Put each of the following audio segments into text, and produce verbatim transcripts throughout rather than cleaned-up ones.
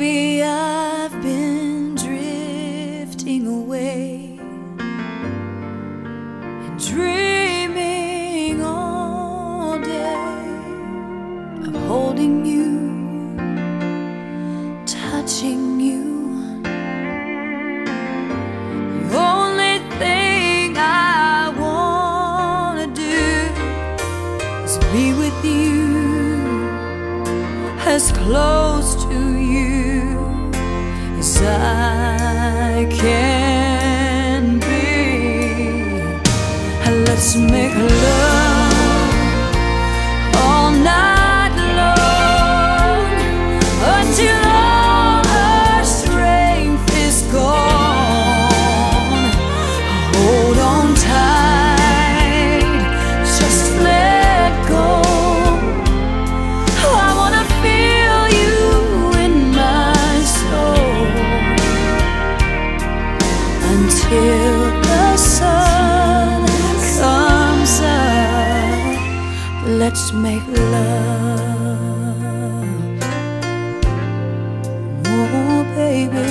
Maybe I've been drifting away and dreaming all day of holding you, touching you. The only thing I wanna do is be with you, as close to you as I can be. Let's make love all night long until all our strength is gone. Hold on tight, just let go. I wanna feel you in my soul until the sun comes up. Let's make love, oh baby.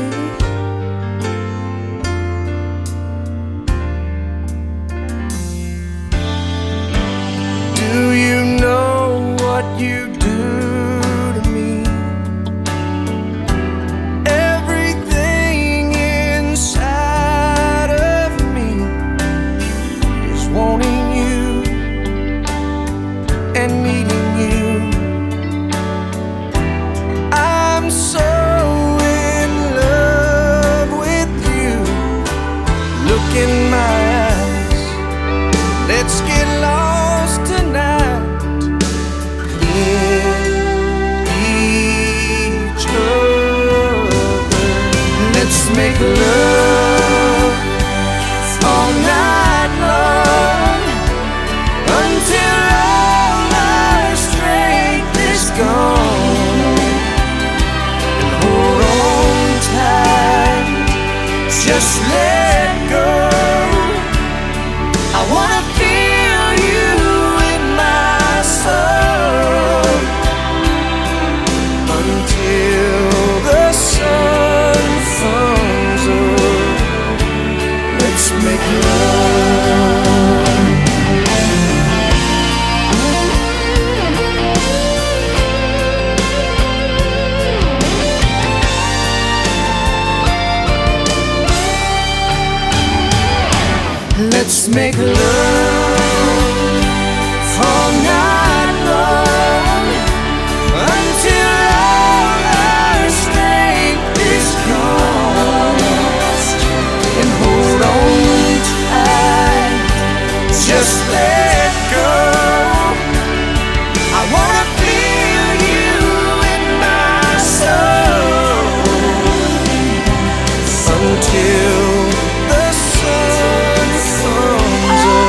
Do you know what you do to me? Everything inside of me is wanting you and needing you. I'm so in love with you. Look in my eyes, let's get lost tonight in each other. Let's make love all night long until all our strength is gone. And hold on tight, just let go. I wanna feel you in my soul until the sun comes up. Let's make love. Let's make love all night long until all our strength is gone. And hold on tight, just let go. I wanna feel you in my soul until the sun comes up.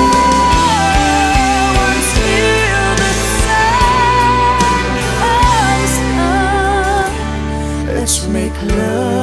Until the sun comes up. Let's make love.